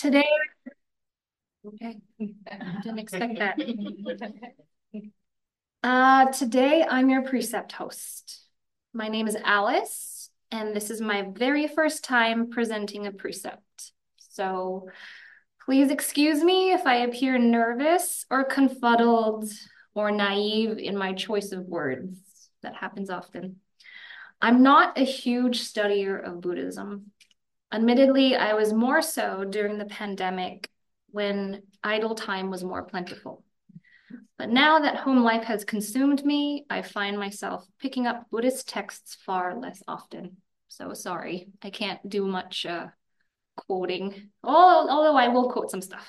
Today, okay, didn't expect that. Today I'm your precept host. My name is Alice, and this is my very first time presenting a precept. So please excuse me if I appear nervous or confuddled or naive in my choice of words. That happens often. I'm not a huge studier of Buddhism. Admittedly, I was more so during the pandemic when idle time was more plentiful. But now that home life has consumed me, I find myself picking up Buddhist texts far less often. So sorry, I can't do much quoting, although I will quote some stuff.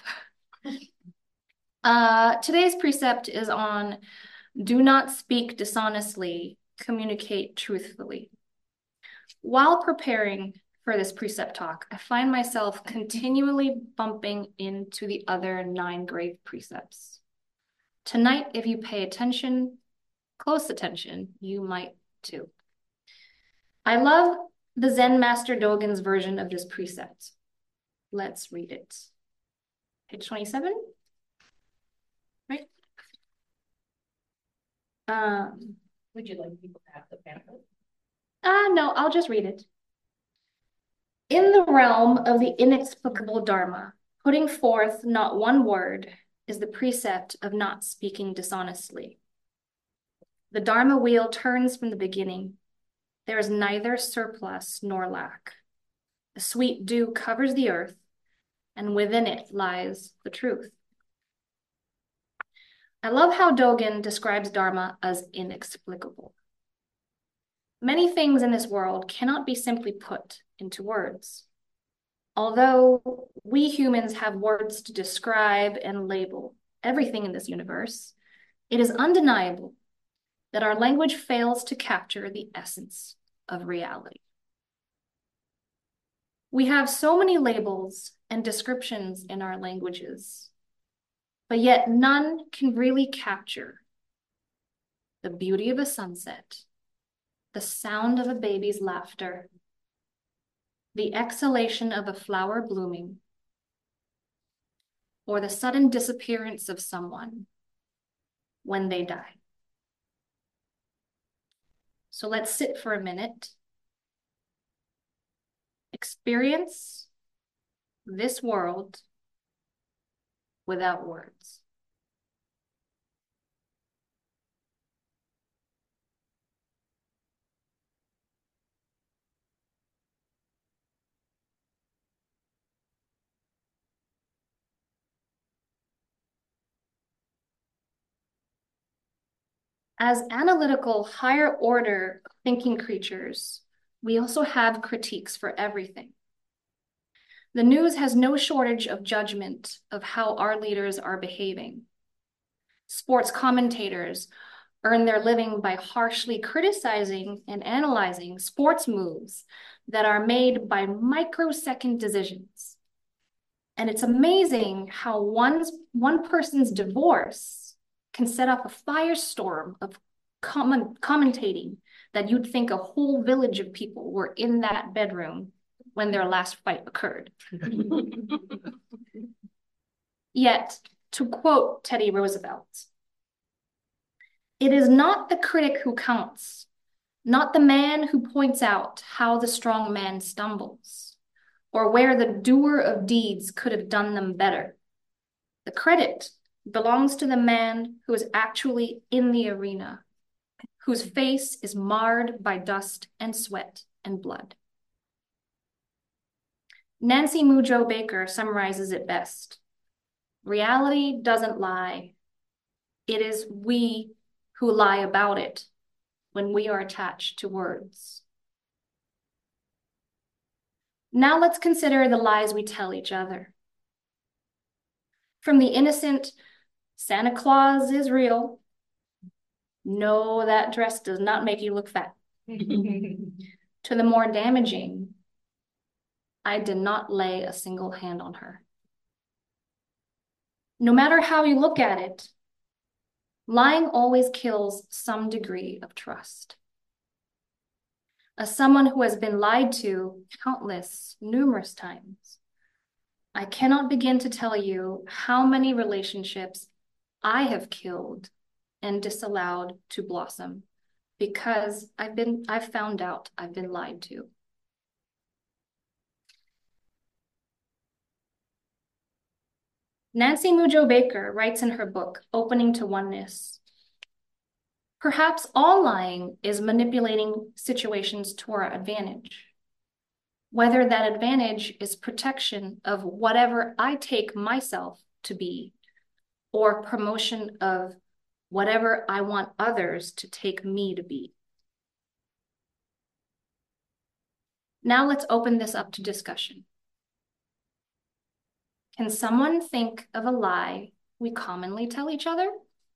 Today's precept is on do not speak dishonestly, communicate truthfully. While preparing for this precept talk, I find myself continually bumping into the other 9 grave precepts. Tonight, if you pay attention, close attention, you might too. I love the Zen Master Dogen's version of this precept. Let's read it. Page 27, right? Would you like people to have the pamphlet? No, I'll just read it. In the realm of the inexplicable Dharma, putting forth not one word is the precept of not speaking dishonestly. The Dharma wheel turns from the beginning. There is neither surplus nor lack. The sweet dew covers the earth, and within it lies the truth. I love how Dogen describes Dharma as inexplicable. Many things in this world cannot be simply put into words. Although we humans have words to describe and label everything in this universe, it is undeniable that our language fails to capture the essence of reality. We have so many labels and descriptions in our languages, but yet none can really capture the beauty of a sunset, the sound of a baby's laughter, the exhalation of a flower blooming, or the sudden disappearance of someone when they die. So let's sit for a minute, experience this world without words. As analytical, higher order thinking creatures, we also have critiques for everything. The news has no shortage of judgment of how our leaders are behaving. Sports commentators earn their living by harshly criticizing and analyzing sports moves that are made by microsecond decisions. And it's amazing how one person's divorce can set up a firestorm of commentating that you'd think a whole village of people were in that bedroom when their last fight occurred. Yet, to quote Teddy Roosevelt, it is not the critic who counts, not the man who points out how the strong man stumbles, or where the doer of deeds could have done them better. The credit belongs to the man who is actually in the arena, whose face is marred by dust and sweat and blood. Nancy Mujo Baker summarizes it best. Reality doesn't lie. It is we who lie about it when we are attached to words. Now let's consider the lies we tell each other. From the innocent, Santa Claus is real. No, that dress does not make you look fat. To the more damaging, I did not lay a single hand on her. No matter how you look at it, lying always kills some degree of trust. As someone who has been lied to numerous times, I cannot begin to tell you how many relationships I have killed and disallowed to blossom because I've found out I've been lied to. Nancy Mujo Baker writes in her book, Opening to Oneness, perhaps all lying is manipulating situations to our advantage. Whether that advantage is protection of whatever I take myself to be, or promotion of whatever I want others to take me to be. Now let's open this up to discussion. Can someone think of a lie we commonly tell each other?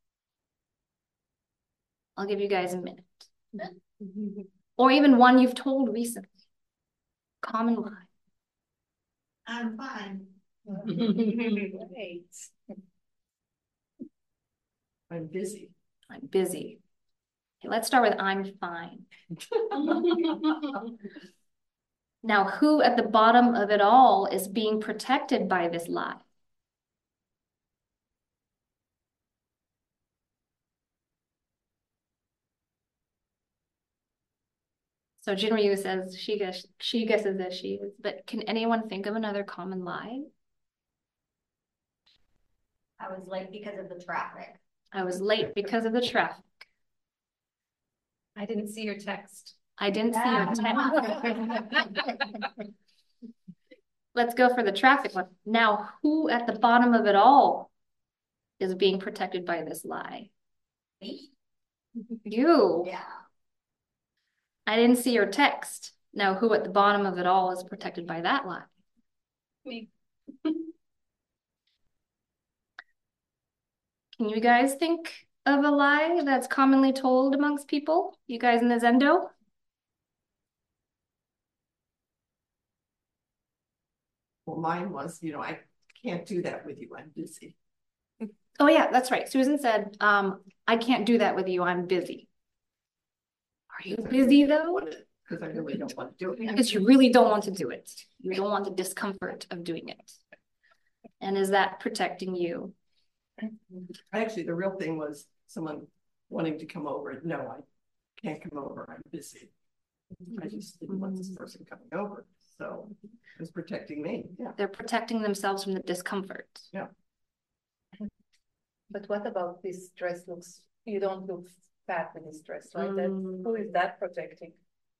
I'll give you guys a minute. Or even one you've told recently. Common lie. I'm fine. Great. I'm busy. I'm busy. Okay, let's start with I'm fine. Now, who at the bottom of it all is being protected by this lie? So Jinryu says she guesses that she is, but can anyone think of another common lie? I was late because of the traffic. I was late because of the traffic. I didn't see your text. I didn't see your text. Let's go for the traffic one. Now, who at the bottom of it all is being protected by this lie? Me? You. Yeah. I didn't see your text. Now, who at the bottom of it all is protected by that lie? Me. Can you guys think of a lie that's commonly told amongst people? You guys in the Zendo? Well, mine was, I can't do that with you. I'm busy. Oh yeah, that's right. Susan said, I can't do that with you. I'm busy. Are you busy though? Because I really don't want to do it. Because you really don't want to do it. You don't want the discomfort of doing it. And is that protecting you? Actually, the real thing was someone wanting to come over. No, I can't come over. I'm busy. I just didn't want this person coming over. So it was protecting me. Yeah. They're protecting themselves from the discomfort. Yeah. But what about this dress you don't look fat in this dress, right? Who is that protecting?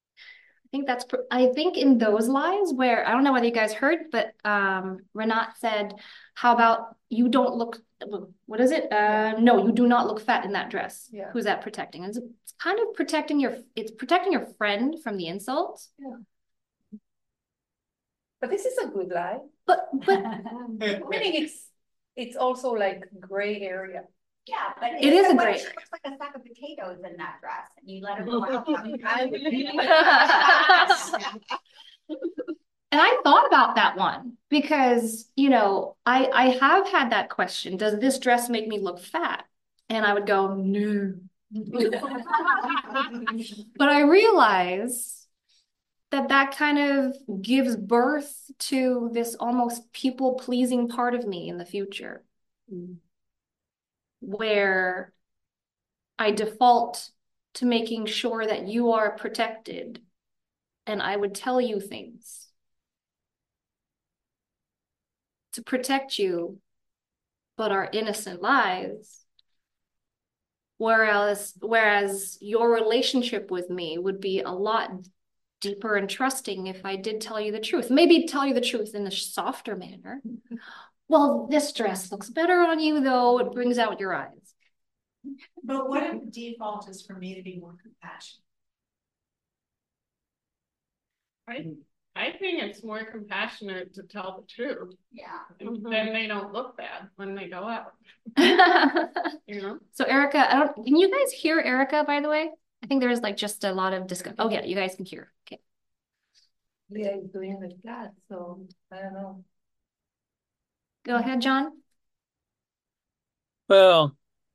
I think in those lies where, I don't know whether you guys heard, but Renat said, how about you don't look, what is it? No, you do not look fat in that dress. Yeah. Who's that protecting? And it's kind of protecting your friend from the insult. Yeah. But this is a good lie. But Meaning it's also like gray area. Yeah, but It is a what great if she looks like a sack of potatoes in that dress and you let her go out. And I thought about that one because, I have had that question. Does this dress make me look fat? And I would go, no. But I realize that kind of gives birth to this almost people-pleasing part of me in the future. Where I default to making sure that you are protected and I would tell you things to protect you, but are innocent lies. Whereas your relationship with me would be a lot deeper and trusting if I did tell you the truth. Maybe tell you the truth in a softer manner. Well, this dress looks better on you, though. It brings out your eyes. But what if the default is for me to be more compassionate? I think it's more compassionate to tell the truth. Yeah. Then they don't look bad when they go out. So Erica, can you guys hear Erica, by the way? I think there's just a lot of discussion. Oh yeah, you guys can hear. Okay. Leah is doing the class, so I don't know. Go ahead, John. Well,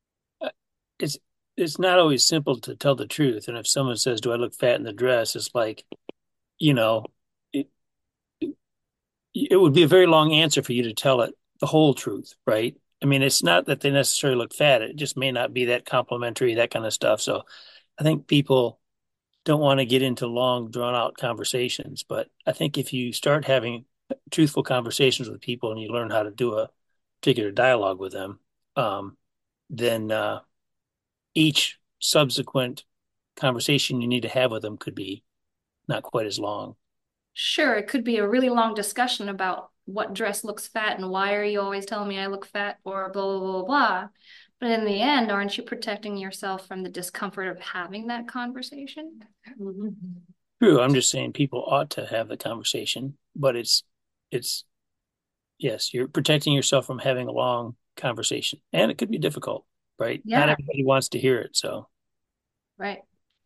it's not always simple to tell the truth. And if someone says, "Do I look fat in the dress?" It's like, it, it would be a very long answer for you to tell it the whole truth, right? I mean, it's not that they necessarily look fat. It just may not be that complimentary, that kind of stuff. So I think people don't want to get into long, drawn out conversations. But I think if you start having truthful conversations with people and you learn how to do a particular dialogue with them, then each subsequent conversation you need to have with them could be not quite as long. Sure, it could be a really long discussion about what dress looks fat and why are you always telling me I look fat or blah, blah, blah, blah. But in the end, aren't you protecting yourself from the discomfort of having that conversation? True. I'm just saying people ought to have the conversation, but it's, yes, you're protecting yourself from having a long conversation. And it could be difficult, right? Not Yeah, everybody wants to hear it. So right.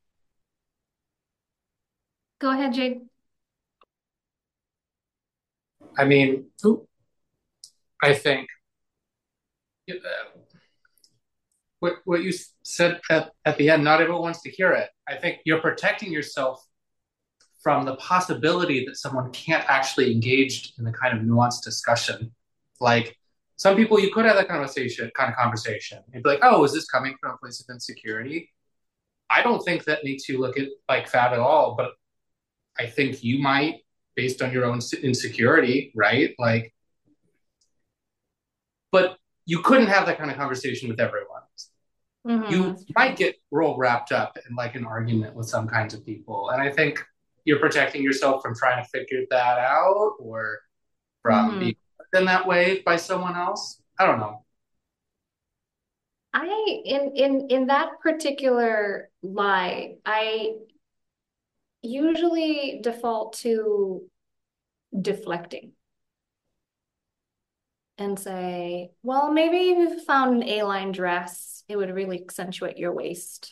Go ahead, Jade. I mean, I think what you said at the end, not everyone wants to hear it. I think you're protecting yourself from the possibility that someone can't actually engage in the kind of nuanced discussion. Like some people, you could have that kind of conversation. You'd be like, oh, is this coming from a place of insecurity? I don't think that makes you look at like fat at all, but I think you might, based on your own insecurity, right? Like, but you couldn't have that kind of conversation with everyone. You might get real wrapped up in like an argument with some kinds of people. And I think you're protecting yourself from trying to figure that out or from being in that way by someone else. I don't know. In that particular lie, I usually default to deflecting and say, well, maybe if you found an A-line dress, it would really accentuate your waist.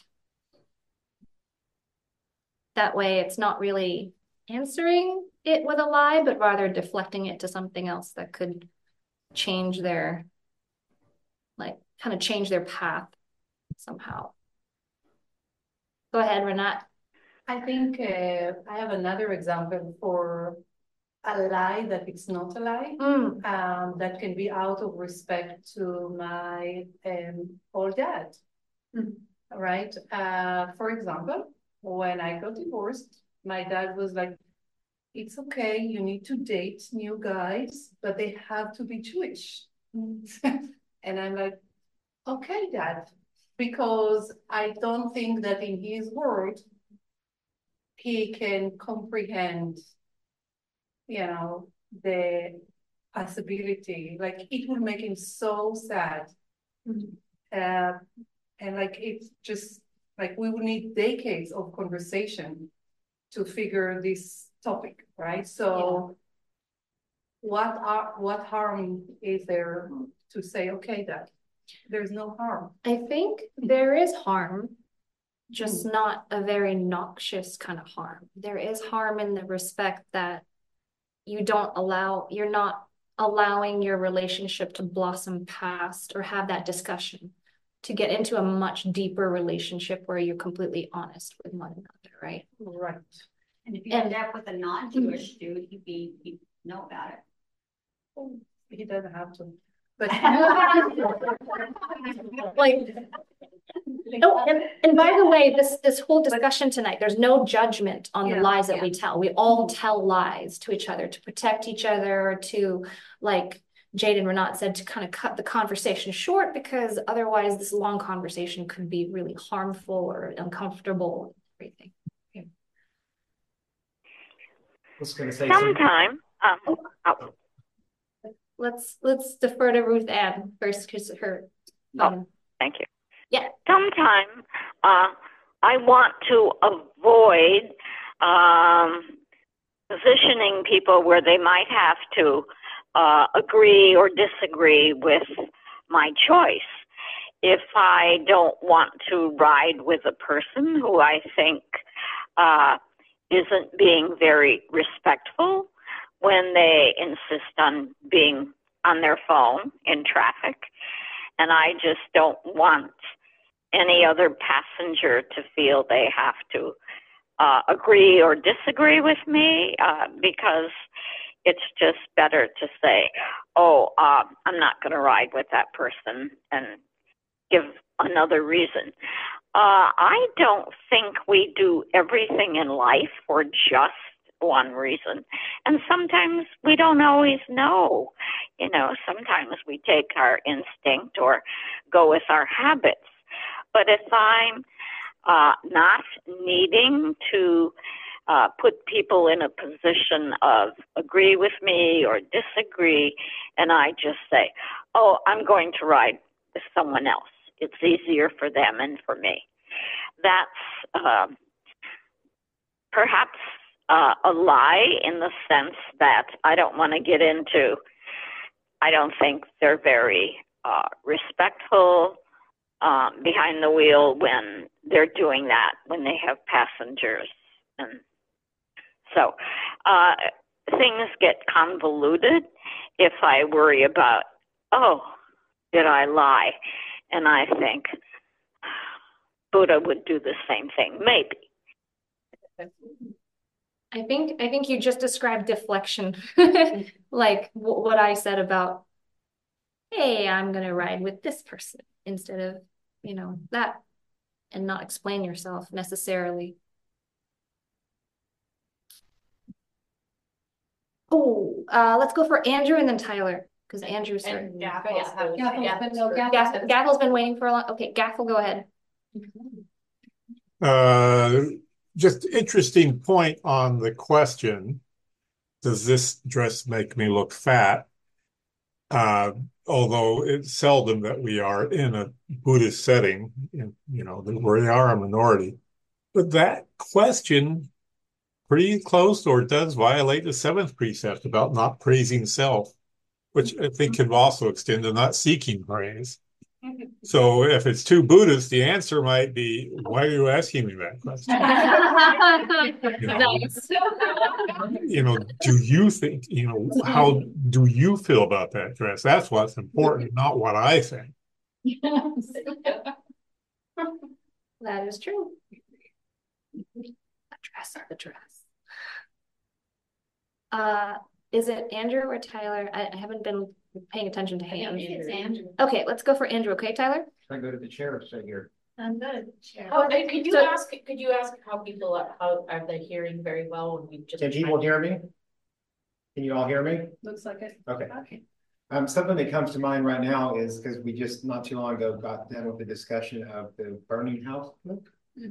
That way it's not really answering it with a lie, but rather deflecting it to something else that could change their, like, kind of change their path somehow. Go ahead, Renat. I think I have another example for a lie that it's not a lie, that can be out of respect to my old dad, right? For example, when I got divorced, my dad was like, it's okay, you need to date new guys, but they have to be Jewish. And I'm like, okay, Dad, because I don't think that in his world, he can comprehend, the possibility. Like it will make him so sad. And like it's just like we will need decades of conversation to figure this topic, right? So what harm is there to say, okay, Dad, there's no harm? I think there is harm, just not a very noxious kind of harm. There is harm in the respect that you're not allowing your relationship to blossom past or have that discussion to get into a much deeper relationship where you're completely honest with one another, right? Right. And if you end up with a non-Jewish dude, he'd know about it. Oh, he doesn't have to. But like, oh, and by the way, this whole discussion tonight, there's no judgment on the lies that we tell. We all tell lies to each other to protect each other, to, like Jade and Renat said, to kind of cut the conversation short, because otherwise this long conversation could be really harmful or uncomfortable. Everything. I was going to say sometime. Let's defer to Ruth Ann first, because her. Thank you. Yeah. Sometime I want to avoid positioning people where they might have to agree or disagree with my choice. If I don't want to ride with a person who I think isn't being very respectful when they insist on being on their phone in traffic, and I just don't want any other passenger to feel they have to agree or disagree with me, because It's just better to say, oh, I'm not going to ride with that person, and give another reason. I don't think we do everything in life for just one reason. And sometimes we don't always know. You know, sometimes we take our instinct or go with our habits. But if I'm not needing to put people in a position of agree with me or disagree, and I just say, oh, I'm going to ride with someone else. It's easier for them and for me. That's perhaps a lie in the sense that I don't want to get into. I don't think they're very respectful behind the wheel when they're doing that, when they have passengers. And so things get convoluted if I worry about, oh, did I lie? And I think Buddha would do the same thing, maybe. I think you just described deflection, like what I said about, hey, I'm gonna ride with this person instead of, that, and not explain yourself necessarily. Oh, let's go for Andrew and then Tyler, because Andrew's starting. Gaffel's been waiting for a long. Okay, Gaffel, go ahead. Just interesting point on the question, does this dress make me look fat? Although it's seldom that we are in a Buddhist setting, where we are a minority. But that question pretty close, or does violate the 7th precept about not praising self, which I think can also extend to not seeking praise. So if it's too Buddhist, the answer might be, why are you asking me that question? Do you think, how do you feel about that dress? That's what's important, not what I think. That is true. The dress. Is it Andrew or Tyler? I haven't been paying attention to hands. It's Andrew. Okay, let's go for Andrew. Okay, Tyler? I go to the chair right here. I'm good. Chair. Oh, could you ask how people how are they hearing very well when we just Can people hear me? Can you all hear me? Looks like it. Okay. Something that comes to mind right now is because we just not too long ago got done with the discussion of the burning house book.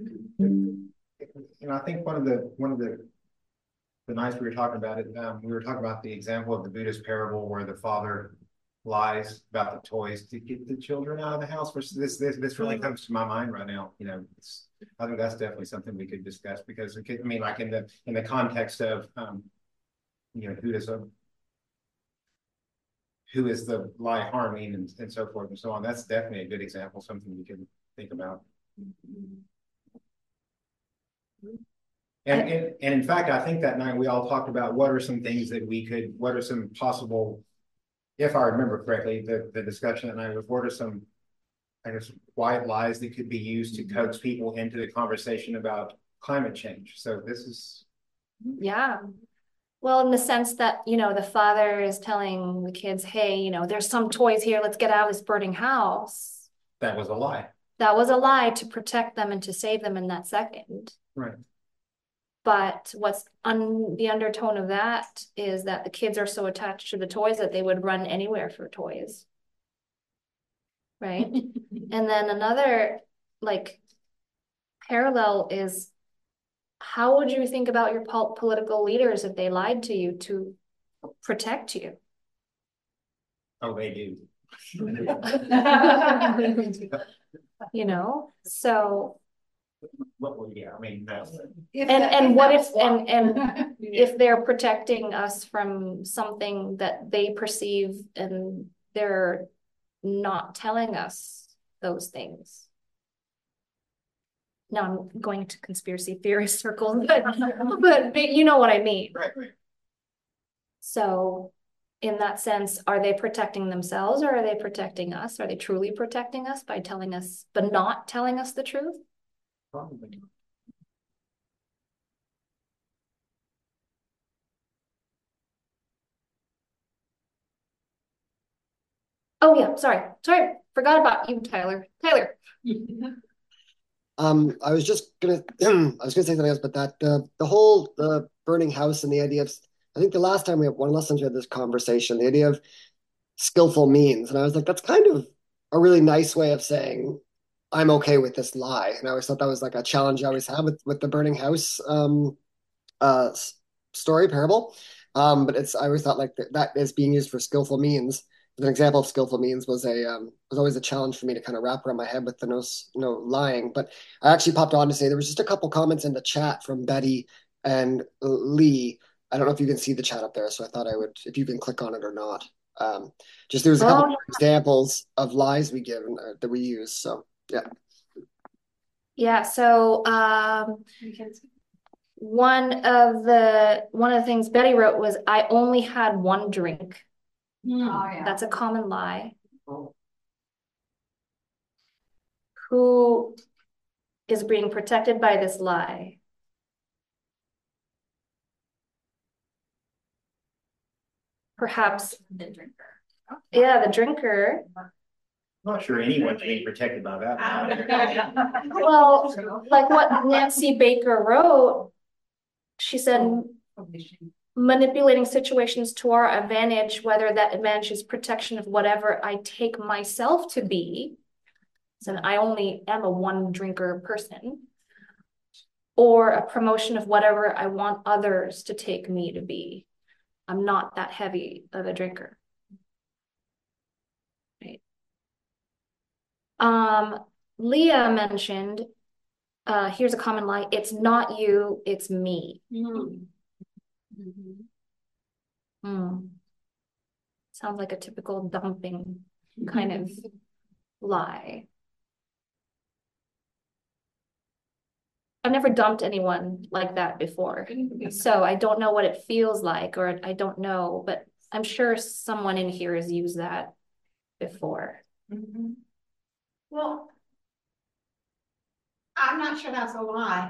I think one of the nights we were talking about it, we were talking about the example of the Buddhist parable where the father lies about the toys to get the children out of the house. Which this really comes to my mind right now. I think that's definitely something we could discuss because like in the context of who is the lie harming and so forth and so on. That's definitely a good example, something we can think about. And in fact, I think that night we all talked about what are some possible, if I remember correctly, the discussion that night was what are some, I guess, white lies that could be used to coax people into the conversation about climate change. So this is. Yeah. Well, in the sense that, the father is telling the kids, hey, there's some toys here. Let's get out of this burning house. That was a lie. That was a lie to protect them and to save them in that second. Right. But what's the undertone of that is that the kids are so attached to the toys that they would run anywhere for toys. Right? And then another parallel is, how would you think about your political leaders if they lied to you to protect you? Oh, they do. So. Well, yeah, I mean, that's. And what if if they're protecting us from something that they perceive and they're not telling us those things? Now I'm going to conspiracy theorist circles, but you know what I mean. Right. So in that sense, are they protecting themselves or are they protecting us? Are they truly protecting us by telling us, but not telling us the truth? Probably. Oh yeah, sorry. Forgot about you, Tyler. Tyler. I was just gonna I was gonna say something else, but that the whole burning house and the idea of, I think the last time we had one last time we had this conversation, the idea of skillful means, and I was like, that's kind of a really nice way of saying I'm okay with this lie. And I always thought that was like a challenge I always had with the burning house uh story parable. But it's I always thought like that is being used for skillful means. An example of skillful means was always a challenge for me to kind of wrap around my head with the no lying. But I actually popped on to say there was just a couple comments in the chat from Betty and Lee. I don't know if you can see the chat up there, so I thought I would, if you can click on it or not. Just there was a couple examples of lies we give that we use. So yeah. Yeah, so one of the things Betty wrote was, I only had one drink. Oh, yeah. That's a common lie. Who is being protected by this lie? Perhaps the drinker. Yeah, the drinker. I'm not sure anyone's being protected by that. Well, like what Nancy Baker wrote, she said, manipulating situations to our advantage, whether that advantage is protection of whatever I take myself to be, and I only am a one drinker person, or a promotion of whatever I want others to take me to be. I'm not that heavy of a drinker. Right. Leah mentioned, here's a common lie, it's not you, it's me. Sounds like a typical dumping kind of lie. I've never dumped anyone like that before, so I don't know what it feels like, or I don't know, but I'm sure someone in here has used that before. Well, I'm not sure that's a lie.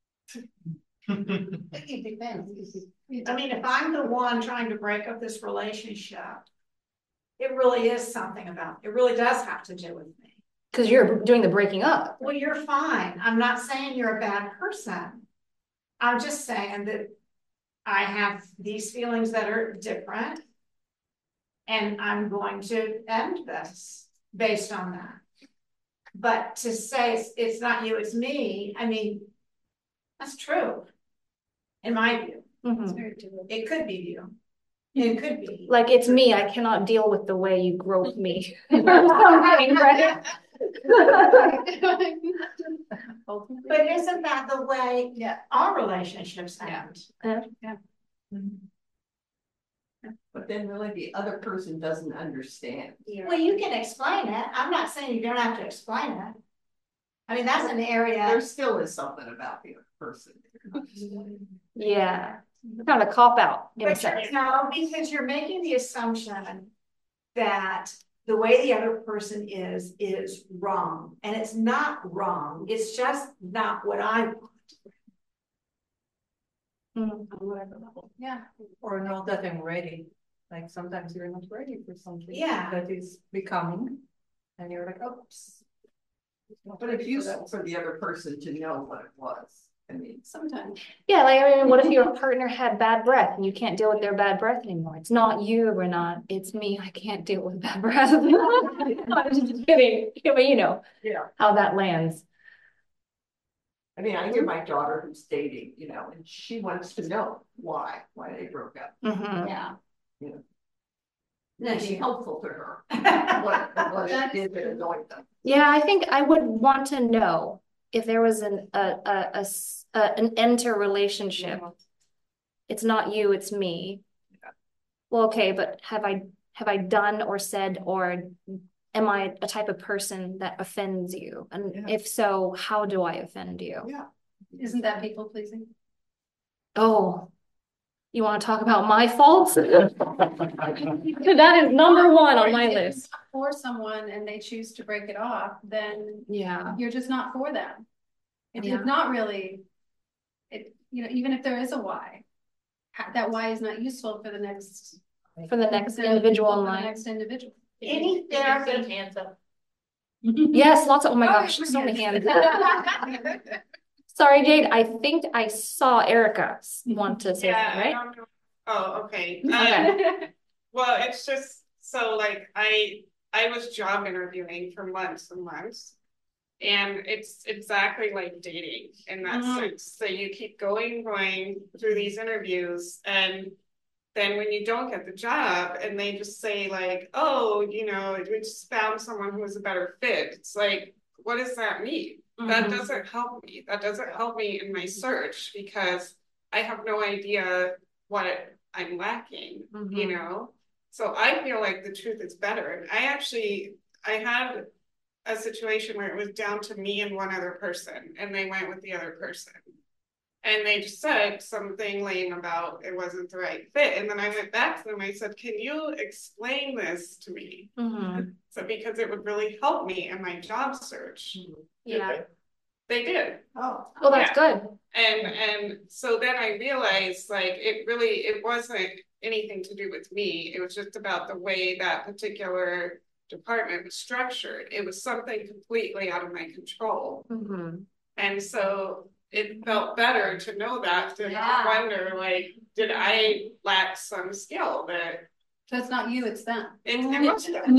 It depends. I mean, if I'm the one trying to break up this relationship, it really is something about, it really does have to do with me. Because you're doing the breaking up. Well, you're fine. I'm not saying you're a bad person. I'm just saying that I have these feelings that are different, and I'm going to end this based on that. But to say it's not you, it's me, I mean, that's true. In my view. It could be you. It could be. Like, it's me, I cannot deal with the way you grope me. Right? But isn't that the way our relationships end? Yeah. But then really the other person doesn't understand. Well, you can explain it. I'm not saying you don't have to explain it. I mean, that's an area. There still is something about the other person. Yeah. Kind of a cop out. No, because you're making the assumption that the way the other person is wrong. And it's not wrong. It's just not what I want. Yeah. Or not that I'm ready. Like sometimes you're not ready for something that is becoming, and you're like, oops. But it's useful for the other person to know what it was. I mean, sometimes. Yeah, like, I mean, what if your partner had bad breath and you can't deal with their bad breath anymore? It's not you, Renat, it's me. I can't deal with bad breath. I'm just kidding. But you know how that lands. I mean, I hear my daughter who's dating, you know, and she wants to know why they broke up. Yeah. You know. And it's helpful to her. what it did that annoyed them. Yeah, I think I would want to know if there was an interrelationship. It's not you, it's me. Well, okay, but have I done or said, or am I a type of person that offends you? And if so, how do I offend you? Yeah. Isn't that people pleasing? Oh, you want to talk about my faults? That is number one on my list. For someone and they choose to break it off, then you're just not for them. It's not really, even if there is a why, that why is not useful for the next individual in life. next individual. Any therapy. Hands up. Yes, lots of, oh my gosh, so many hands. Sorry, Jade, I think I saw Erica want to say Yeah, something, right? I don't know. Oh, okay. Okay. Well, it's just so like I was job interviewing for months and months. And it's exactly like dating in that sense. So you keep going through these interviews, and then when you don't get the job and they just say like, oh, you know, we just found someone who was a better fit. It's like, what does that mean? That doesn't help me. That doesn't help me in my search because I have no idea what I'm lacking, you know? So I feel like the truth is better. I had a situation where it was down to me and one other person, and they went with the other person. And they just said something lame about it wasn't the right fit. And then I went back to them, I said, can you explain this to me? So because it would really help me in my job search. Yeah. They did. Oh, well, that's good. And so then I realized like it wasn't anything to do with me. It was just about the way that particular department was structured. It was something completely out of my control. And so it felt better to know that, to wonder, like, did I lack some skill that... So it's not you, it's them. It was them.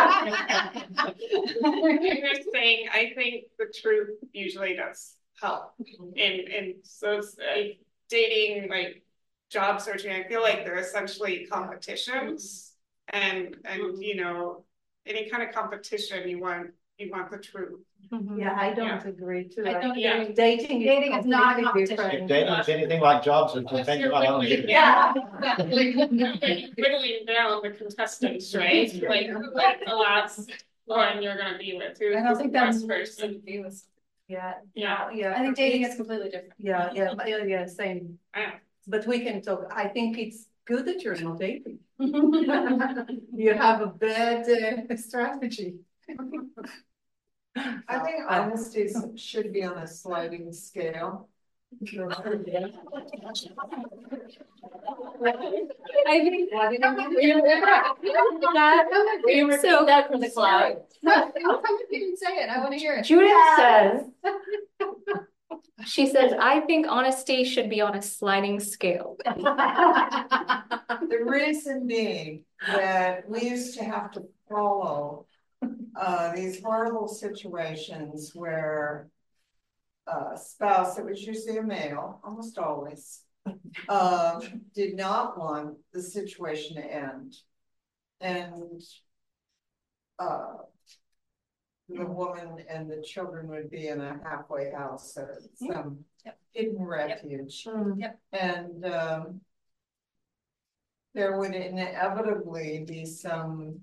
I'm just saying, I think the truth usually does help. And so it's like dating, like job searching, I feel like they're essentially competitions. And you know, any kind of competition, you want the truth. Yeah, I don't agree too. I don't agree. Dating is not a competition. If dating is anything like jobs, then thank God I don't do it. Yeah. Whittling down the contestants, right? Like the last one you're gonna be with. Who's I don't think the that's best person. Yeah. I think dating is completely different. Yeah, same. But we can talk. I think it's good that you're not dating. You have a bad strategy. I think honesty should be on a sliding scale. I think so that from the cloud. How come you didn't say it? I want to hear it. Judith says, she says, I think honesty should be on a sliding scale. The reason being that we used to have to follow these horrible situations where a spouse, it was usually a male, almost always, did not want the situation to end. And the woman and the children would be in a halfway house or some hidden refuge. And there would inevitably be some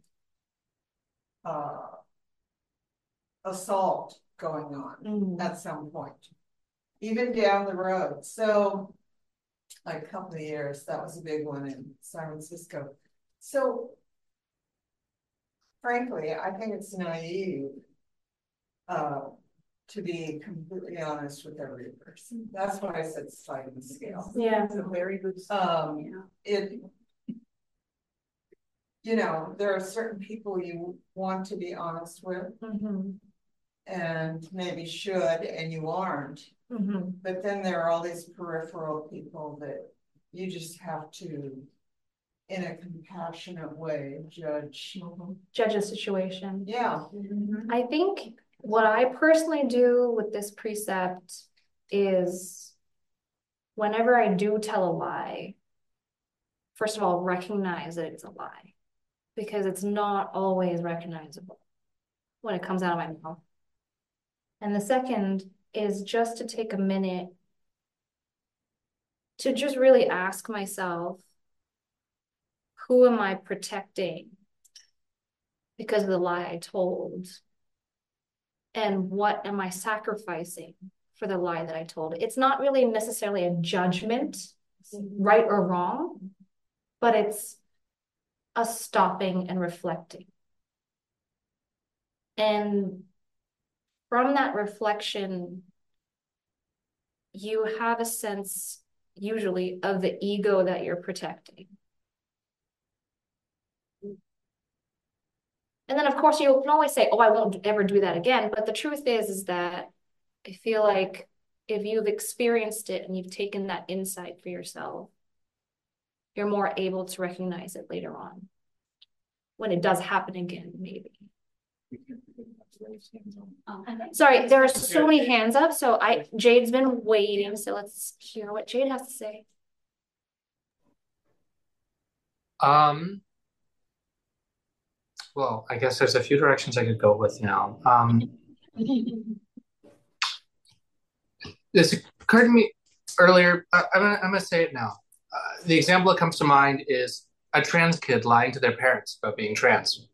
assault going on at some point, even down the road. So like a couple of years, that was a big one in San Francisco. So frankly, I think it's naive to be completely honest with every person. That's why I said sliding scale. Yeah. It's a very good you know, there are certain people you want to be honest with and maybe should, and you aren't. But then there are all these peripheral people that you just have to, in a compassionate way, judge a situation. Yeah. I think what I personally do with this precept is whenever I do tell a lie, first of all, recognize that it's a lie, because it's not always recognizable when it comes out of my mouth. And the second is just to take a minute to just really ask myself, who am I protecting because of the lie I told? And what am I sacrificing for the lie that I told? It's not really necessarily a judgment, right or wrong, but it's a stopping and reflecting. And from that reflection, you have a sense, usually, of the ego that you're protecting. And then of course you can always say, oh, I won't ever do that again. But the truth is that I feel like if you've experienced it and you've taken that insight for yourself, you're more able to recognize it later on when it does happen again, maybe. Sorry, there are so many hands up. So Jade's been waiting. So let's hear what Jade has to say. Well, I guess there's a few directions I could go with now. This occurred to me earlier. I'm gonna say it now. The example that comes to mind is a trans kid lying to their parents about being trans.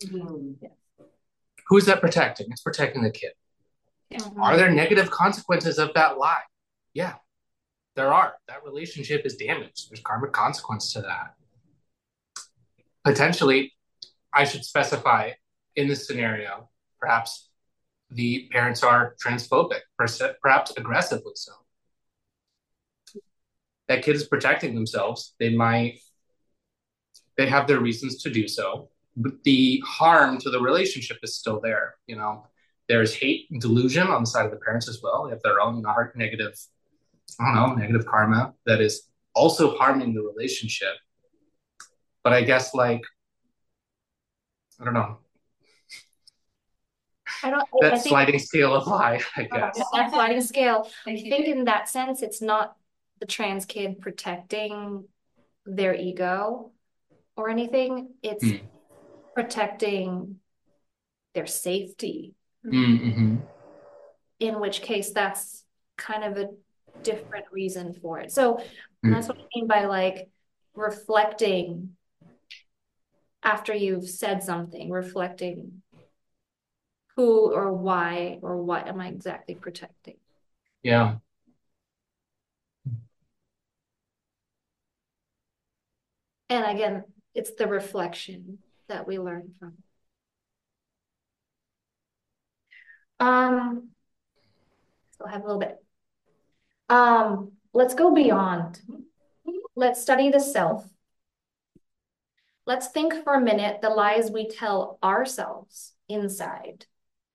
Who is that protecting? It's protecting the kid. Are there negative consequences of that lie? Yeah, there are. That relationship is damaged. There's karmic consequence to that. Potentially, I should specify in this scenario, perhaps the parents are transphobic, perhaps aggressively so. That kid is protecting themselves. They have their reasons to do so, but the harm to the relationship is still there. You know, there's hate and delusion on the side of the parents as well. They have their own negative karma that is also harming the relationship. But I guess I don't know. That sliding scale of lie, I guess. That sliding scale. I think in that sense, it's not the trans kid protecting their ego or anything. It's protecting their safety. Mm-hmm. In which case, that's kind of a different reason for it. So that's what I mean by reflecting after you've said something, reflecting who or why or what am I exactly protecting? Yeah. And again, it's the reflection that we learn from. Still have a little bit. Let's go beyond. Let's study the self. Let's think for a minute the lies we tell ourselves inside.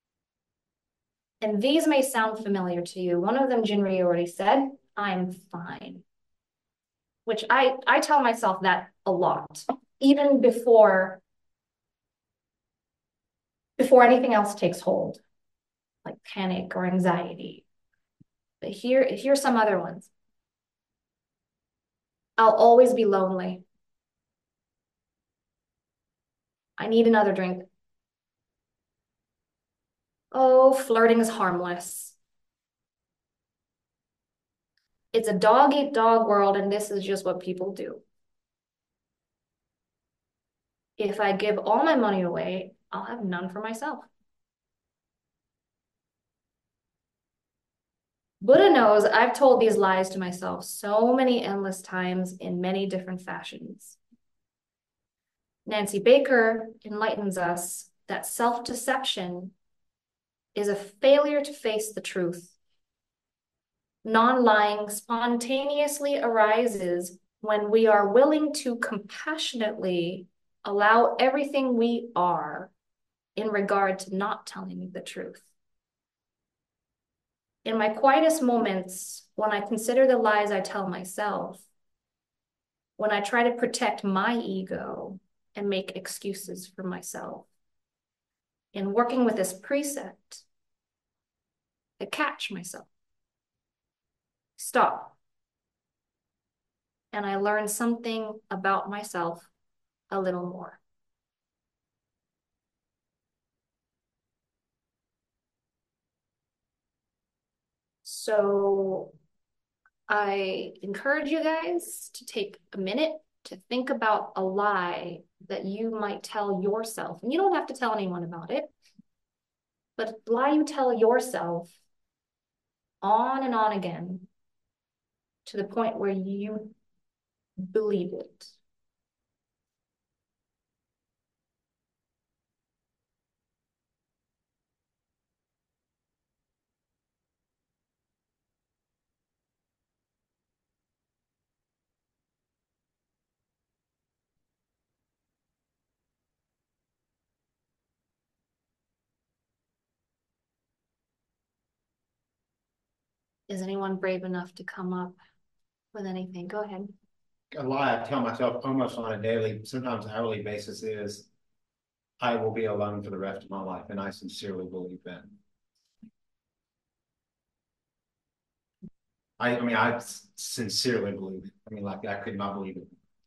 And these may sound familiar to you. One of them, Jinri already said, I'm fine. Which I tell myself that a lot, even before anything else takes hold, like panic or anxiety. But here's some other ones. I'll always be lonely. I need another drink. Oh, flirting is harmless. It's a dog-eat-dog world, and this is just what people do. If I give all my money away, I'll have none for myself. Buddha knows I've told these lies to myself so many endless times in many different fashions. Nancy Baker enlightens us that self-deception is a failure to face the truth. Non-lying spontaneously arises when we are willing to compassionately allow everything we are in regard to not telling the truth. In my quietest moments, when I consider the lies I tell myself, when I try to protect my ego and make excuses for myself, in working with this precept, I catch myself. Stop. And I learn something about myself a little more. So I encourage you guys to take a minute to think about a lie that you might tell yourself. And you don't have to tell anyone about it, but a lie you tell yourself on and on again to the point where you believe it. Is anyone brave enough to come up with anything? Go ahead. A lie I tell myself almost on a daily, sometimes hourly basis is, I will be alone for the rest of my life, and I sincerely believe that. I mean, I sincerely believe it. I mean, like, I could not believe it.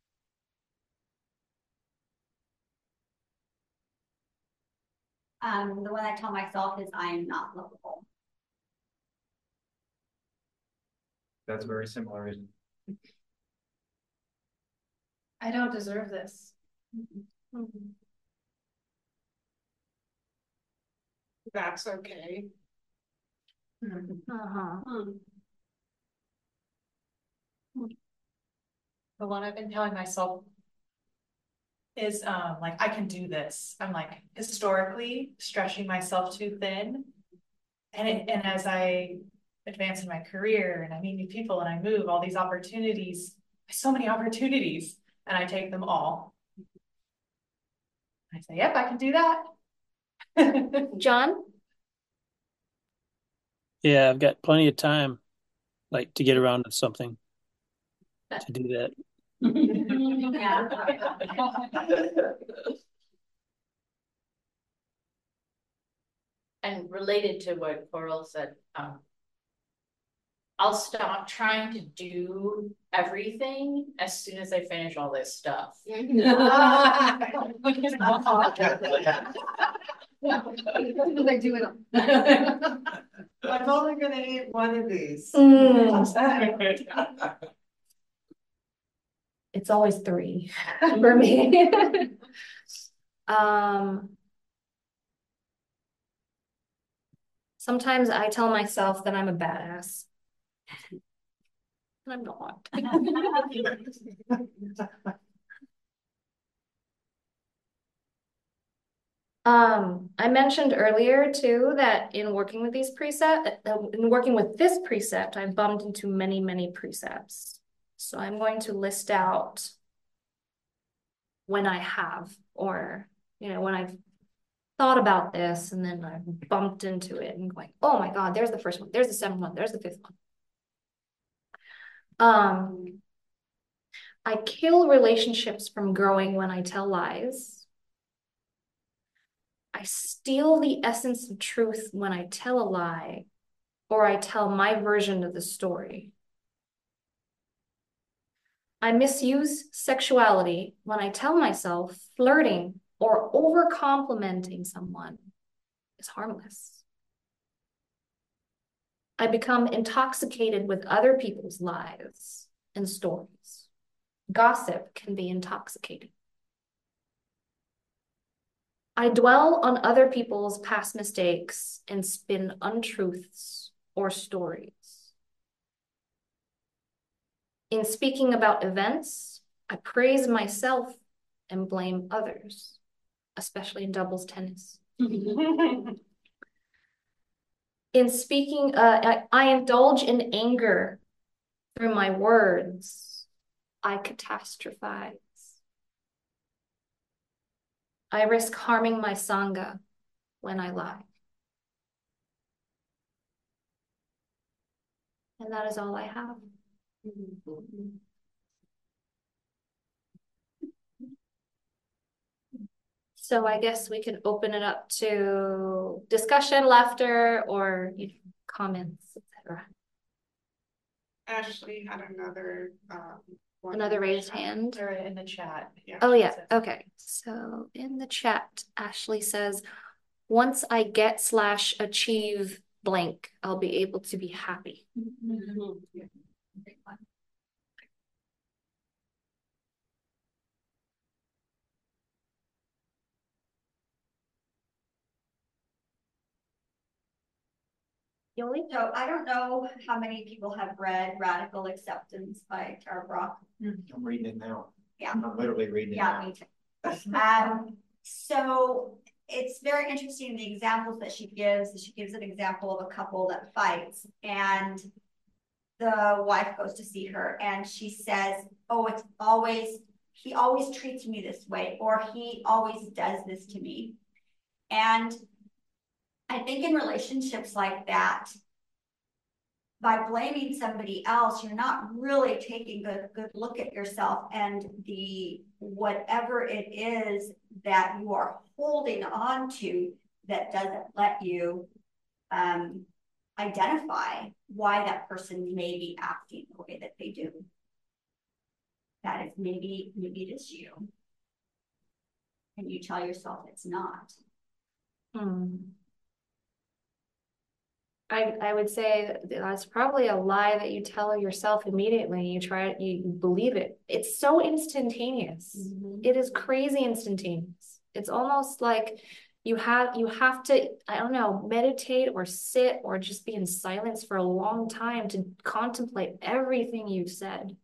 The one I tell myself is I am not lovable. That's very similar, isn't it? I don't deserve this. That's okay. The one I've been telling myself is like, I can do this. I'm like historically stretching myself too thin. And as I advance in my career and I meet new people and I move, all these opportunities, so many opportunities, and I take them all. I say, yep, I can do that. John? Yeah, I've got plenty of time, like, to get around to something to do that. And related to what Coral said, I'll stop trying to do everything as soon as I finish all this stuff. They do it. I'm only gonna eat one of these. It's always 3 for me. Sometimes I tell myself that I'm a badass. And I'm not. I mentioned earlier too that in working with this precept, I bumped into many, many precepts. So I'm going to list out when I have, or, when I've thought about this and then I bumped into it and going, oh my God, there's the first one, there's the 7th one, there's the 5th one. I kill relationships from growing when I tell lies. I steal the essence of truth when I tell a lie, or I tell my version of the story. I misuse sexuality when I tell myself flirting or over-complimenting someone is harmless. I become intoxicated with other people's lives and stories. Gossip can be intoxicating. I dwell on other people's past mistakes and spin untruths or stories. In speaking about events, I praise myself and blame others, especially in doubles tennis. In speaking, I indulge in anger through my words. I catastrophize. I risk harming my Sangha when I lie. And that is all I have. So I guess we can open it up to discussion, laughter, or comments, etc. Ashley had another Another raised hand. Or in the chat. Yeah, oh yeah, okay. So in the chat, Ashley says, once I get/achieve blank, I'll be able to be happy. Yoli? So I don't know how many people have read Radical Acceptance by Tara Brach. I'm reading it now. Yeah. I'm literally reading it Yeah, now. me too. So it's very interesting the examples that she gives. She gives an example of a couple that fights, and the wife goes to see her and she says, oh, he always treats me this way, or he always does this to me. And I think in relationships like that, by blaming somebody else, you're not really taking a good look at yourself and whatever it is that you are holding on to that doesn't let you identify why that person may be acting the way that they do. That is maybe it is you. And you tell yourself it's not. I would say that's probably a lie that you tell yourself immediately. You believe it. It's so instantaneous. It is crazy instantaneous. It's almost like you have to, I don't know, meditate or sit or just be in silence for a long time to contemplate everything you've said.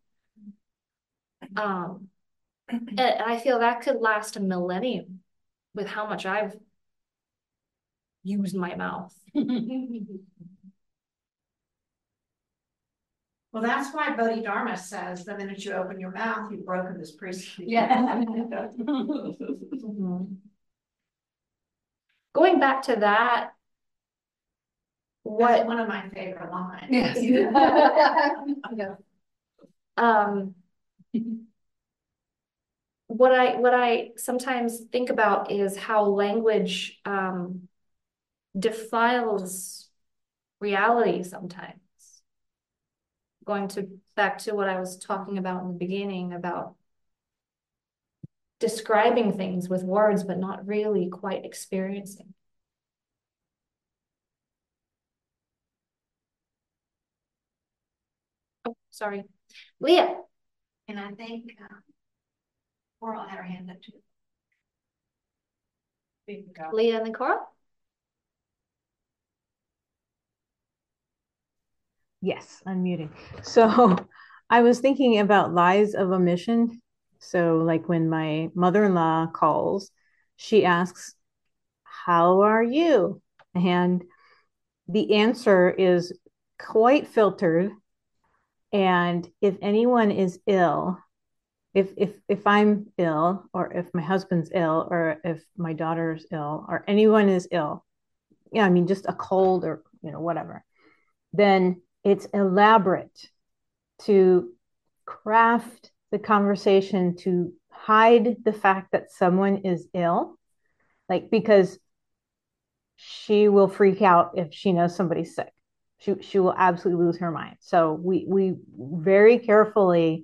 And I feel that could last a millennium with how much I've used my mouth. Well, that's why Bodhidharma says the minute you open your mouth, you've broken this precept. Yeah. Going back to that, That's one of my favorite lines. Yes. What I sometimes think about is how language defiles reality sometimes. Going back to what I was talking about in the beginning about describing things with words, but not really quite experiencing. Oh, sorry. Leah. And I think Coral had her hand up too. Leah and then Coral? Yes, unmuting. So I was thinking about lies of omission. So like when my mother-in-law calls, she asks, "How are you?" And the answer is quite filtered. And if anyone is ill, if I'm ill, or if my husband's ill, or if my daughter's ill, or anyone is ill, yeah, I mean just a cold or whatever, then it's elaborate to craft the conversation to hide the fact that someone is ill, like because she will freak out if she knows somebody's sick. She will absolutely lose her mind. So we very carefully.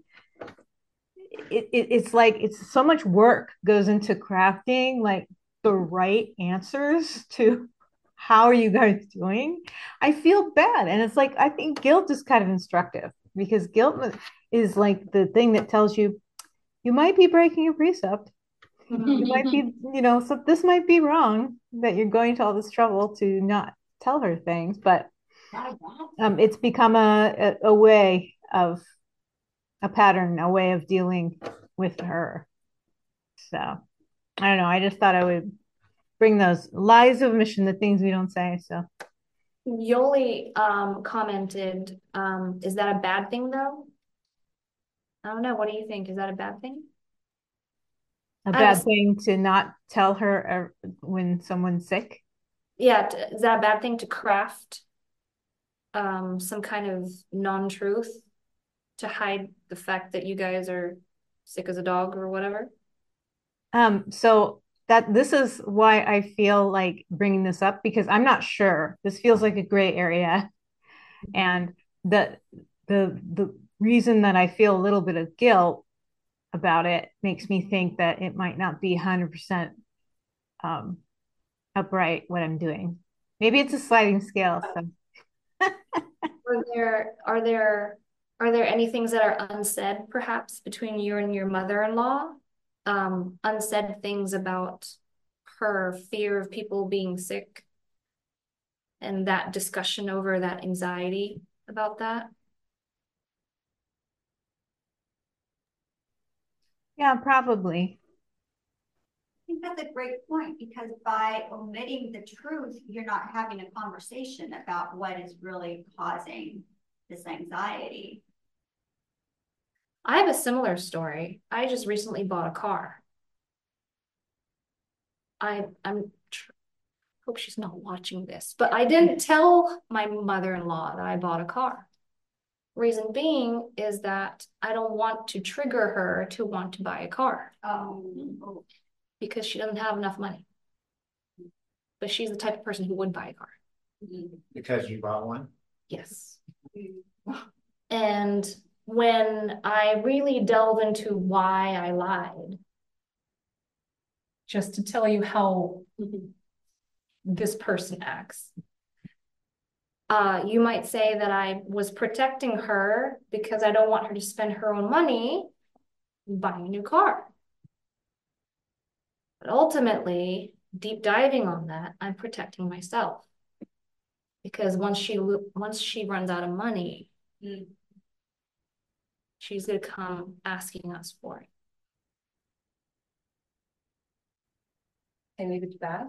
It's like it's so much work goes into crafting like the right answers to how are you guys doing? I feel bad. And it's like, I think guilt is kind of instructive because guilt is like the thing that tells you, you might be breaking a precept. You might be, so this might be wrong that you're going to all this trouble to not tell her things, but it's become a way of a pattern, a way of dealing with her. So I don't know. I just thought I would bring those lies of omission, the things we don't say. So Yoli commented, is that a bad thing though? I don't know. What do you think? Is that a bad thing? A bad thing to not tell her when someone's sick? Yeah, is that a bad thing to craft some kind of non-truth to hide the fact that you guys are sick as a dog or whatever? So that this is why I feel like bringing this up because I'm not sure. This feels like a gray area. And the reason that I feel a little bit of guilt about it makes me think that it might not be 100% upright what I'm doing. Maybe it's a sliding scale. So. Are there any things that are unsaid perhaps between you and your mother-in-law? Unsaid things about her fear of people being sick and that discussion over that anxiety about that? Yeah, probably. I think that's a great point because by omitting the truth, you're not having a conversation about what is really causing this anxiety. I have a similar story. I just recently bought a car. hope she's not watching this, but I didn't tell my mother-in-law that I bought a car. Reason being is that I don't want to trigger her to want to buy a car. Because she doesn't have enough money. But she's the type of person who would buy a car. Because you bought one? Yes. And when I really delve into why I lied, just to tell you how this person acts, you might say that I was protecting her because I don't want her to spend her own money buying a new car. But ultimately, deep diving on that, I'm protecting myself. Because once she runs out of money, she's gonna come asking us for it. And if it's bad?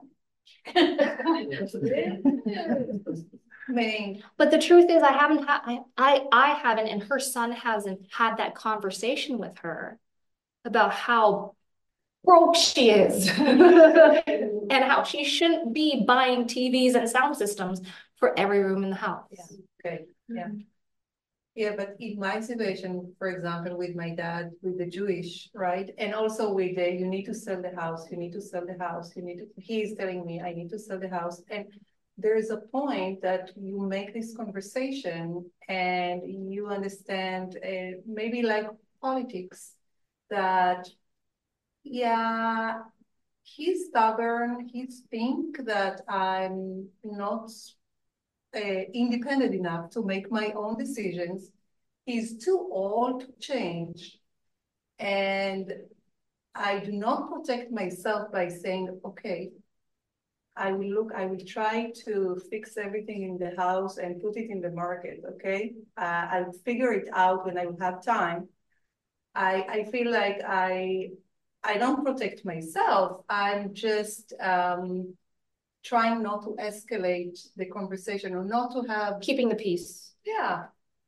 But the truth is, I haven't, and her son hasn't had that conversation with her about how broke she is and how she shouldn't be buying TVs and sound systems for every room in the house. Okay, yeah. Yeah, but in my situation, for example, with my dad, with the Jewish, right? And also with the, you need to sell the house, you need to sell the house, he's telling me I need to sell the house. And there is a point that you make this conversation and you understand maybe like politics that, yeah, he's stubborn, he thinks that I'm not independent enough to make my own decisions. He's too old to change. And I do not protect myself by saying, okay, I will try to fix everything in the house and put it in the market, okay? I'll figure it out when I will have time. I feel like I don't protect myself. I'm just trying not to escalate the conversation or not to have keeping the peace. Yeah.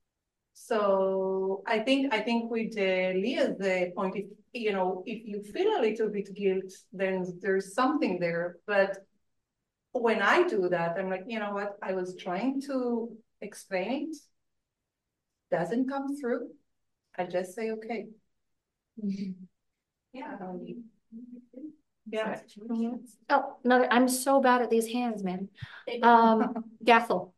So I think with Leah's point, if you feel a little bit guilt, then there's something there. But when I do that, I'm like, you know what? I was trying to explain it. Doesn't come through. I just say, okay. Yeah. Yeah. Oh, another. I'm so bad at these hands, man. Gathel.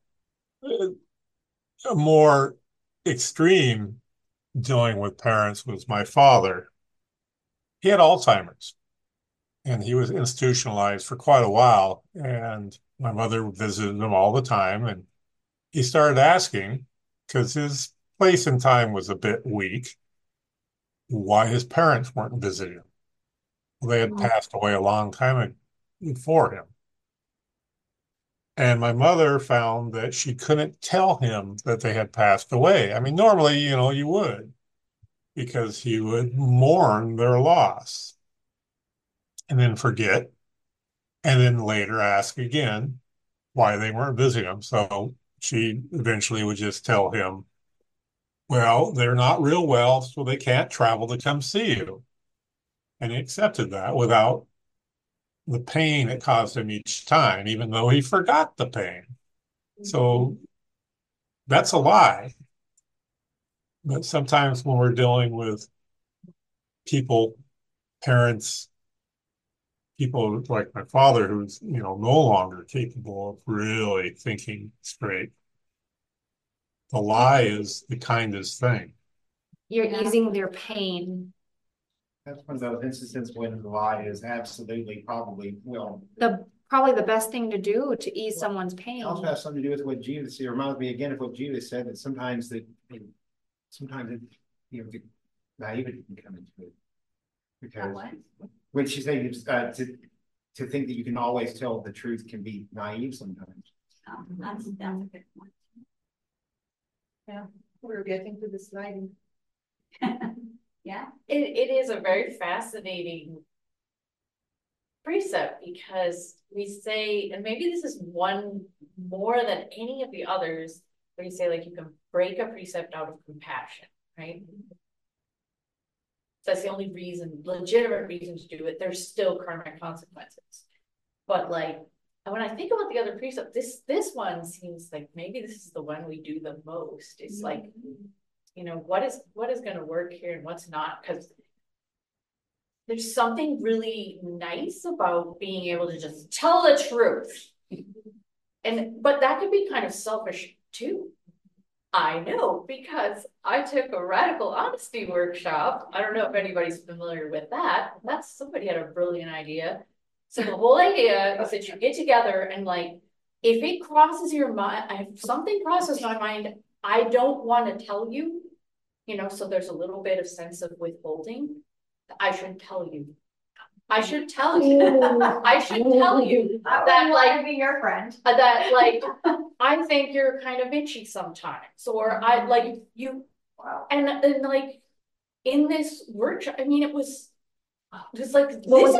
A more extreme dealing with parents was my father. He had Alzheimer's and he was institutionalized for quite a while. And my mother visited him all the time. And he started asking, because his place in time was a bit weak, why his parents weren't visiting him. They had passed away a long time before him. And my mother found that she couldn't tell him that they had passed away. I mean, normally, you would, because he would mourn their loss and then forget, and then later ask again why they weren't visiting him. So she eventually would just tell him, well, they're not real well, so they can't travel to come see you. And he accepted that without the pain it caused him each time, even though he forgot the pain. So that's a lie. But sometimes when we're dealing with people, parents, people like my father, who's, no longer capable of really thinking straight, the lie is the kindest thing. You're easing their pain. That's one of those instances when the lie is absolutely probably, Probably the best thing to do to ease someone's pain. It also has something to do with what Judas, it reminds me again of what Judas said, that sometimes the naivety can come into it. Because when she said to think that you can always tell the truth can be naive sometimes. Oh, that's a good point. Yeah, we're getting to the sliding. Yeah. It is a very fascinating precept because we say, and maybe this is one more than any of the others, where you say like you can break a precept out of compassion, right? That's the only reason, legitimate reason to do it. There's still karmic consequences. But like And when I think about the other precept, this one seems like maybe this is the one we do the most. It's like, you know, what is going to work here and what's not, because there's something really nice about being able to just tell the truth. But that could be kind of selfish too. I know, because I took a radical honesty workshop. I don't know if anybody's familiar with that. Somebody had a brilliant idea. So the whole idea is that you get together and like, if it crosses your mind, if something crosses my mind, I don't want to tell you, you know, so there's a little bit of sense of withholding. I should tell you. I should tell you. I should tell you that, like, be your friend. That, like, I think you're kind of bitchy sometimes, or I like you. Wow. And like in this workshop, I mean, it was just like this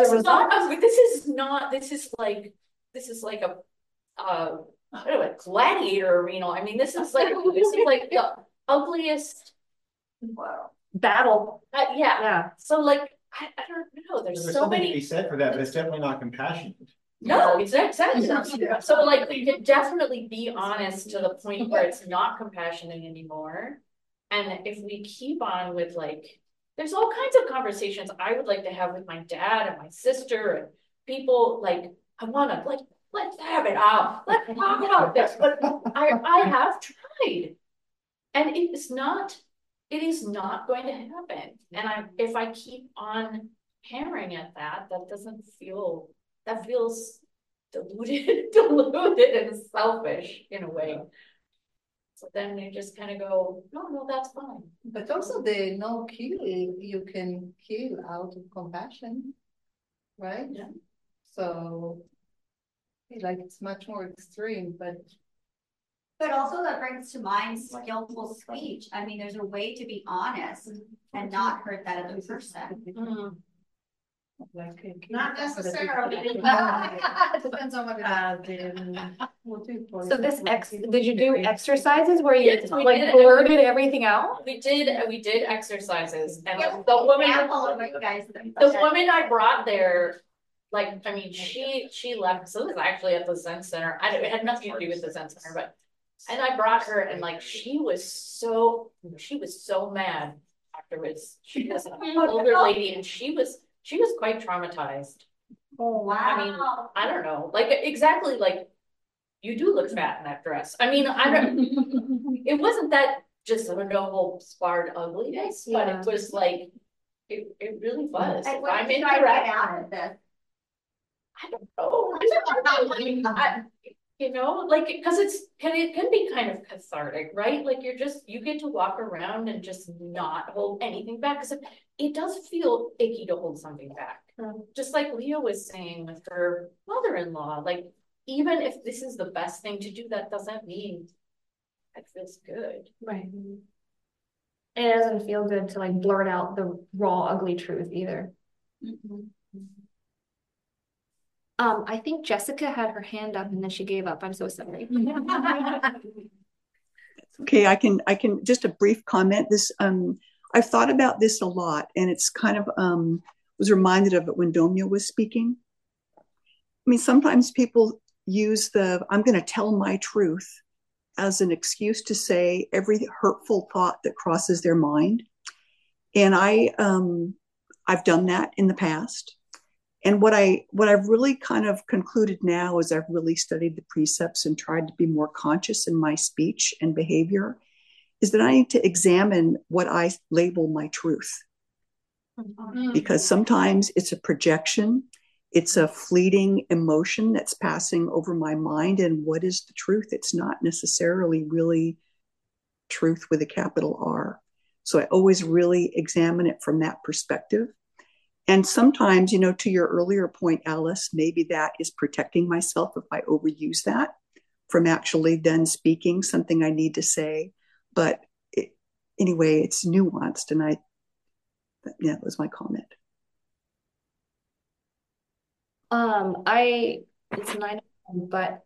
is like a I don't know, a gladiator arena. I mean, this is like the ugliest battle. Yeah. So like. I don't know. There's so many to be said for that, but it's definitely not compassionate. No, exactly. So like we could definitely be honest to the point where it's not compassionate anymore. And if we keep on with like, there's all kinds of conversations I would like to have with my dad and my sister and people like, I want to like, let's have it out. Let's talk about this. But I have tried, and it is not going to happen. And if I keep on hammering at that feels diluted and selfish in a way. So then you just kind of go, no, that's fine. But also the no kill, you can kill out of compassion, right? Yeah. So like it's much more extreme, But also that brings to mind skillful speech. I mean, there's a way to be honest and not hurt that other person. Not necessarily. Depends on what it is. So did you do exercises where you Yes, we like did. blurted everything out? We did exercises, and Yeah, the woman I brought there, like, I mean, she left. So this was actually at the Zen Center. It had nothing to do with the Zen Center, but and I brought her, and like she was so mad afterwards. She was an older lady, and she was quite traumatized. Oh wow! I mean, I don't know, like exactly like you do look fat in that dress. I mean, I don't. It wasn't that just a no holds barred ugliness, but it was like it really was. And what did you try to get out of this? I don't know. You know, like, because it can be kind of cathartic, right? Like you get to walk around and just not hold anything back, because it does feel icky to hold something back. Just like Leah was saying with her mother-in-law, like, even if this is the best thing to do, that doesn't mean it feels good. Right. It doesn't feel good to like blurt out the raw, ugly truth either. I think Jessica had her hand up and then she gave up. I'm so sorry. Okay, I can just a brief comment. This I've thought about this a lot, and it's kind of was reminded of it when Domya was speaking. I mean, sometimes people use I'm going to tell my truth as an excuse to say every hurtful thought that crosses their mind. And I've done that in the past. And what I've really kind of concluded now is I've really studied the precepts and tried to be more conscious in my speech and behavior, is that I need to examine what I label my truth. Because sometimes it's a projection, it's a fleeting emotion that's passing over my mind. And what is the truth? It's not necessarily really truth with a capital R. So I always really examine it from that perspective. And sometimes, you know, to your earlier point, Alice, maybe that is protecting myself if I overuse that from actually then speaking something I need to say. But anyway, it's nuanced. And that was my comment. It's 9, but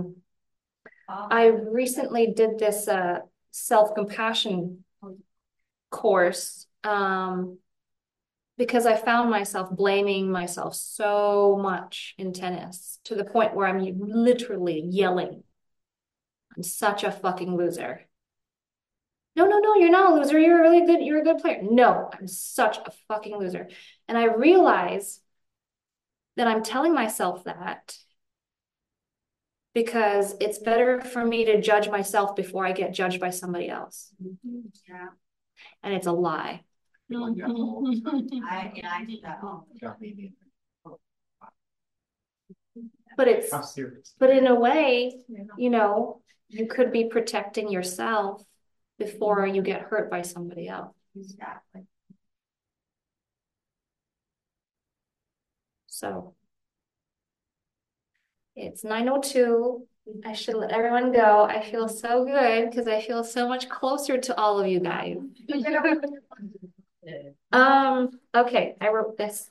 I recently did this self-compassion course. because I found myself blaming myself so much in tennis to the point where I'm literally yelling, I'm such a fucking loser. No, you're not a loser. You're a good player. No, I'm such a fucking loser. And I realize that I'm telling myself that because it's better for me to judge myself before I get judged by somebody else. Yeah. And it's a lie. I did that. But in a way, you know, you could be protecting yourself before you get hurt by somebody else. Exactly. So it's 9:02. I should let everyone go. I feel so good because I feel so much closer to all of you guys. Okay, I wrote this.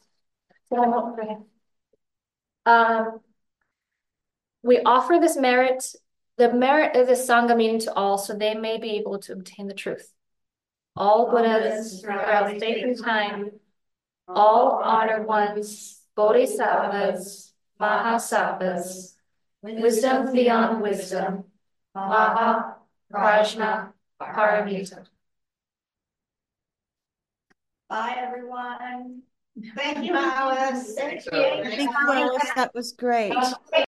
We offer this merit, the merit of the Sangha meaning to all, so they may be able to obtain the truth. All Buddhas throughout space and time, all honored ones, bodhisattvas, mahasattvas, wisdom beyond wisdom, maha, prajna, paramita. Bye, everyone. Thank you, Alice. Thank you, Alice. That was great.